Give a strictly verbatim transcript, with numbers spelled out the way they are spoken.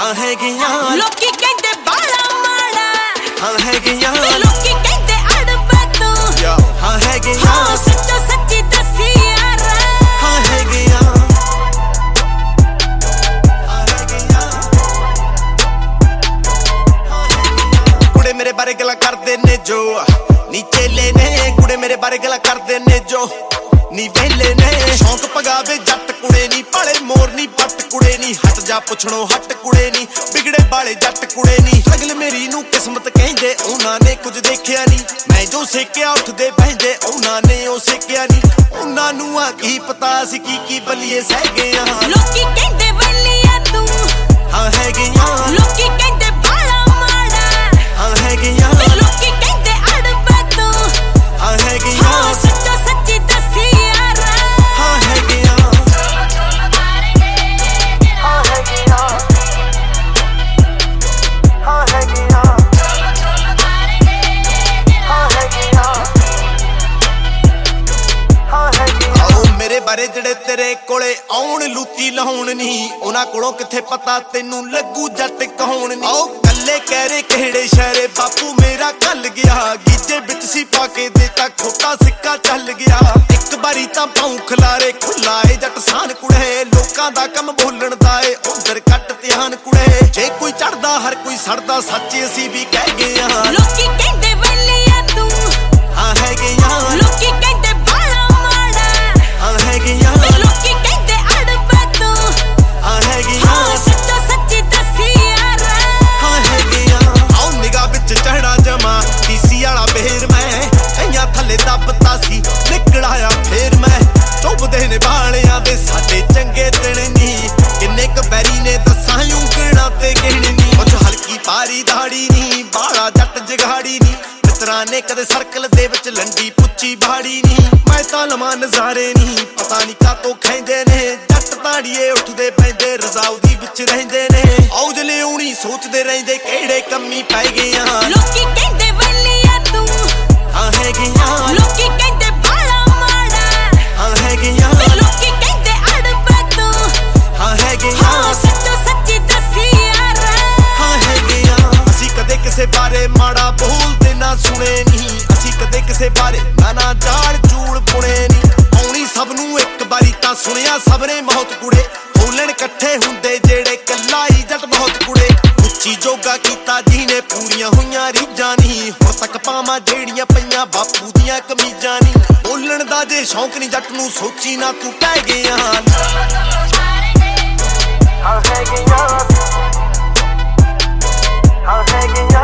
ਹਾਂ ਹੈਗੀਆਂ ਲੋਕੀ ਕਹਿੰਦੇ ਬਾਲਾ ਮਾੜਾ ਹਾਂ ਹੈਗੀਆਂ ਲੋਕੀ ਕਹਿੰਦੇ ਅੜਬਾ ਤੂੰ ਹਾਂ ਹੈਗੀਆਂ ਹਾਂ ਸੱਚੋ ਸੱਚੀ ਦੱਸੀ ਯਾਰ ਹਾਂ ਹੈਗੀਆਂ ਹਾਂ ਹੈਗੀਆਂ ਕੁੜੇ ਮੇਰੇ ਬਾਰੇ ਗੱਲਾਂ ਕਰਦੇ ਨੇ ਜੋ ਨੀਚੇ ਲੈ ਨੇ ਕੁੜੇ ਮੇਰੇ ਬਾਰੇ ਗੱਲਾਂ ਕਰਦੇ ਨੇ ਜੋ ਨੀ ਵੇਲੇ ਨੇ ਸ਼ੌਂਕ ਪਗਾਵੇ ਜੱਟ ਕੁੜੇ ਨੀ ਪਾਲੇ ਮੋਰ ਨੀ ਪੱਟ ਕੁੜੇ ਨੀ ਹਟ ਜਾ ਪੁੱਛਣੋ ਹਟ ਕੁੜੇ ਨੀ ਵਿਗੜੇ ਵਾਲੇ ਜੱਟ ਕੁੜੇ ਨੀ ਅਗਲ ਮੇਰੀ ਨੂੰ ਕਿਸਮਤ ਕਹਿੰਦੇ ਉਹਨਾਂ ਨੇ ਕੁਝ ਦੇਖਿਆ ਨੀ ਮੈਂ ਜੋ ਸੇਕਿਆ ਉੱਠਦੇ ਬਹਿੰਦੇ ਉਹਨਾਂ ਨੇ ਉਹ ਸੇਕਿਆ ਨੀ ਉਹਨਾਂ ਨੂੰ ਆ ਕੀ ਪਤਾ ਸੀ ਕੀ ਕੀ ਬਲੀਏ ਸਹਿ ਗਏ ਆ ਲੋਕੀ ਕਹਿੰਦੇ ਵਲੀਆ ਤੂੰ ਹਾਂ ਹੈਗੀਆਂ ਲੋਕੀ ਕਹਿੰਦੇ ਬਾਲਾ ਮਾੜਾ ਹਾਂ ਹੈਗੀਆਂ ਲੋਕੀ ਕਹਿੰਦੇ ਅੜਬਾ ਤੂੰ ਹਾਂ ਹੈਗੀਆਂ ਹਾਂ ਸੱਚੋ ਸੱਚੀ ਦੱਸੀ ਯਾਰ ਹਾਂ ਹੈਗੀਆਂ ਹਾਂ ਹੈਗੀਆਂ ਹਾਂ ਹੈਗੀਆਂ ਹਾਂ ਹੈਗੀਆਂ ਹਾਂ ਹੈਗੀਆਂ ਆਓ ਮੇਰੇ ਬਾਰੇ ਜਿਹੜੇ ਤੇਰੇ ਕੋਲੇ ਆਉਣ ਲੂਤੀ ਲਾਉਣ ਨਹੀਂ ਉਹਨਾਂ ਕੋਲੋਂ ਕਿੱਥੇ ਪਤਾ ਤੈਨੂੰ ਲੱਗੂ ਜੱਟ ਕਹਾਉਣ ਨਹੀਂ ਆਓ ਕੱਲੇ ਕਹਿ ਰੇ ਕਿਹੜੇ ਸ਼ਹਿਰੇ ਬਾਪੂ ਮੇਰਾ ਕੱਲ ਗਿਆ ਗੀਜੇ ਵਿੱਚ ਸੀ ਪਾ ਕੇ ਦੇਤਾ ਖੋਟਾ ਸਿੱਕਾ ਚੱਲ ਗਿਆ ਇੱਕ ਵਾਰੀ ਤਾਂ ਪਾਉ ਖਲਾਰੇ ਖੁੱਲਾ ਏ ਜੱਟ ਸਾਨ ਕੁੜੇ ਲੋਕਾਂ ਦਾ ਕੰਮ ਬੋਲਣ ਦਾ ਏ ਉਧਰ ਕੱਟ ਧਿਆਨ ਕੁੜੇ ਜੇ ਕੋਈ ਚੜਦਾ ਹਰ ਕੋਈ ਸੜਦਾ ਸੱਚ ਅਸੀਂ ਵੀ ਕਹਿ ਗਏ ਆ ਲੋਕੀ ਕਹਿੰਦੇ ਵਲੀਆ ਤੂੰ ਹਾਂ ਹੈਗੀਆਂ ਲੋਕੀ ਕਹਿੰਦੇ ਬਾਲਾ ਮਾੜਾ ਹਾਂ ਹੈਗੀਆਂ ਲੋਕੀ ਕਹਿੰਦੇ ਅੜਬਾ ਤੂੰ ਹਾਂ ਹੈਗੀਆਂ ਹਾਂ ਸੱਚੋ ਸੱਚੀ ਦੱਸੀ ਯਾਰ ਹਾਂ ਹੈਗੀਆਂ ਆਉ ਨਿਗਾਹ ਵਿੱਚ ਚੜਾ ਜਮਾ ਡੀਸੀ ਵਾਲਾ ਬੇਰ ਮੈਂ ਕਈਆਂ ਥੱਲੇ ਦੱਬਤਾ ਸੀ ਨਿਕਲ ਆਇਆ ਫੇਰ ਮੈਂ ਚੁੱਪਦੇ ਨੇ ਬਾਲਿਆਂ ਦੇ ਸਾਡੇ ਚੰਗੇ ਦਿਨ ਨਹੀਂ ਕਿੰਨੇ ਕ ਬੈਰੀ ਨੇ ਦੱਸਾਂ ਉਂਗਲਾਂ ਤੇ ਗਿਣ ਨਹੀਂ ਕੁਝ ਹਲਕੀ ਪਾਰੀ ਦਾੜੀ ਨਹੀਂ ਬਾਲਾ ਜੱਟ ਜਗਾੜੀ ਨਹੀਂ ਮਿੱਤਰਾਂ ਨੇ ਕਦੇ ਸਰਕਲ ਦੇ ਵਿੱਚ ਲੰਡੀ ਪੁੱਛੀ ਬਾੜੀ ਨਹੀਂ ਮੈਂ ਤਾਂ ਲਵਾਂ ਨਜ਼ਾਰੇ ਨਹੀਂ ਪਤਾ ਨਹੀਂ ਕਾਤੋਂ ਖੈਂਦੇ ਨੇ ਜੱਟ ਤਾੜੀਏ ਉੱਠਦੇ ਪੈਂਦੇ ਰਜ਼ਾਉਦੀ ਵਿੱਚ ਰਹਿੰਦੇ ਨੇ ਔਜ ਲਿਆਉਣੀ ਸੋਚਦੇ ਰਹਿੰਦੇ ਕਿਹੜੇ ਕੰਮੀ ਪੈ ਗਏ ਆ ਲੋਕੀ ਕਹਿੰਦੇ ਵਲੀਆ ਤੂੰ ਹਾਂ ਹੈਗੀਆਂ ਲੋਕੀ ਕਹਿੰਦੇ ਬਾਲਾ ਮਾੜਾ ਹਾਂ ਹੈਗੀਆਂ ਲੋਕੀ ਕਹਿੰਦੇ ਅੜਬਾ ਤੂੰ ਹਾਂ ਹੈਗੀਆਂ ਹਾਂ ਸੱਚੋ ਸੱਚੀ ਦੱਸੀ ਯਾਰ ਹਾਂ ਹੈਗੀਆਂ ਅਸੀਂ ਕਦੇ ਕਿਸੇ ਬਾਰੇ ਮਾੜਾ ਬੋਲਦੇ ਨਾ ਸੁਣੇ ਨਹੀਂ ਅਸੀਂ ਕਦੇ ਕਿਸੇ ਬਾਰੇ ਨਾ ਨਾ ਜਾਣ ਚੂੜ ਪੁਣੇ ਨਹੀਂ ਆਉਣੀ ਸਭ ਨੂੰ ਇੱਕ ਵਾਰੀ ਤਾਂ ਸੁਣਿਆ ਸਭ ਨੇ ਬਹੁਤ ਕੁੜੇ ਬੋਲਣ ਇਕੱਠੇ ਹੁੰਦੇ ਜਿਹੜੇ ਕੱਲਾ ਹੀ ਜੱਟ ਬਹੁਤ ਕੁੜੇ ਉੱਚੀ ਜੋਗਾ ਕੀਤਾ ਜਿਹਨੇ ਪੂਰੀਆਂ ਹੋਈਆਂ ਰੀਝਾਂ ਨਹੀਂ ਹੁਣ ਤੱਕ ਪਾਵਾਂ ਜਿਹੜੀਆਂ ਪਈਆਂ ਬਾਪੂ ਦੀਆਂ ਕਮੀਜ਼ਾਂ ਨਹੀਂ ਬੋਲਣ ਦਾ ਜੇ ਸ਼ੌਂਕ ਨਹੀਂ ਜੱਟ ਨੂੰ ਸੋਚੀ ਨਾ ਤੂੰ ਕਹਿ ਗਿਆ ਹਾਂ ਹੈਗੀਆਂ ਹਾਂ ਹੈਗੀਆਂ